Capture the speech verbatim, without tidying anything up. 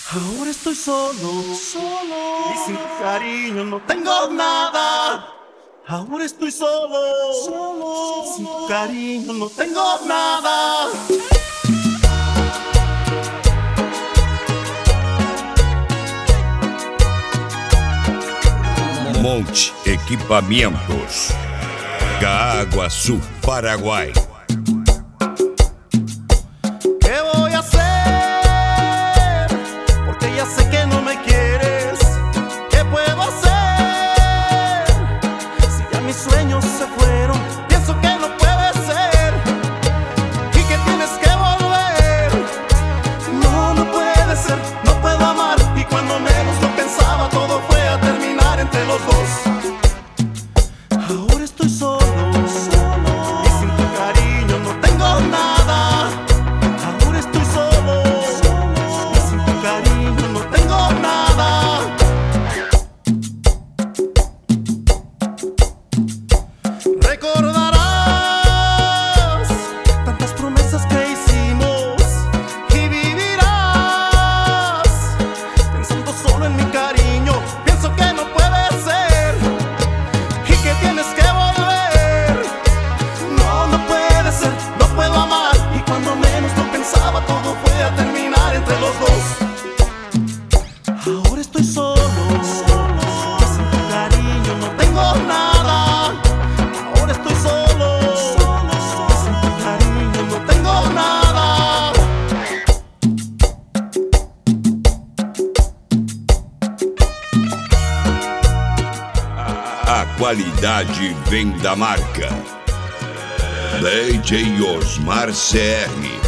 Ahora estoy solo, solo, y sin tu cariño no tengo nada. Ahora estoy solo, solo, sin tu cariño no tengo nada. Monte Equipamentos, Caaguaçu, Paraguay. ¿Qué voy a hacer? Porque ya sé que no me quieres. ¿Qué puedo hacer? Si ya mis sueños se fueron, pienso que no puede ser y que tienes que volver. No, no puede ser, no puedo amar. Y cuando menos lo pensaba, todo fue a terminar entre los dos. Ahora estoy solo, solo, y sin tu cariño no tengo nada. Ahora estoy solo, solo, y sin tu cariño no tengo nada. Recordarás tantas promesas que hicimos y vivirás pensando solo en mi cariño. Pienso que no puede ser y que tienes que volver. No, no puede ser, no puedo amar. Y cuando menos lo pensaba, todo fue a terminar entre los dos. Ahora estoy solo, solo, y sin tu cariño no tengo nada. Ahora estoy solo, solo, y sin tu cariño no tengo nada. A qualidade vem da marca D J Osmar C R.